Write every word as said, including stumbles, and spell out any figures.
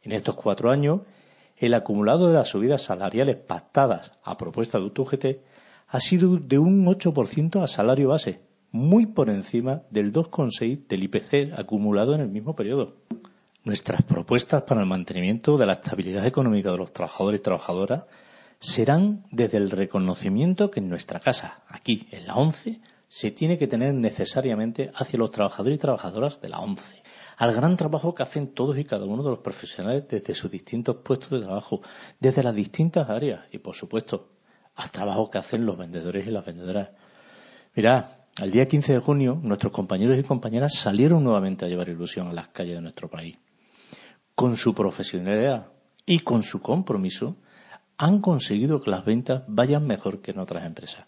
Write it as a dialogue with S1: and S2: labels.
S1: En estos cuatro años, el acumulado de las subidas salariales pactadas a propuesta de U G T ha sido de un ocho por ciento a salario base, muy por encima del dos coma seis por ciento del I P C acumulado en el mismo periodo. Nuestras propuestas para el mantenimiento de la estabilidad económica de los trabajadores y trabajadoras serán desde el reconocimiento que en nuestra casa, aquí, en la ONCE, se tiene que tener necesariamente hacia los trabajadores y trabajadoras de la ONCE, al gran trabajo que hacen todos y cada uno de los profesionales desde sus distintos puestos de trabajo, desde las distintas áreas y, por supuesto, al trabajo que hacen los vendedores y las vendedoras. Mirad, el día quince de junio, nuestros compañeros y compañeras salieron nuevamente a llevar ilusión a las calles de nuestro país. Con su profesionalidad y con su compromiso, han conseguido que las ventas vayan mejor que en otras empresas.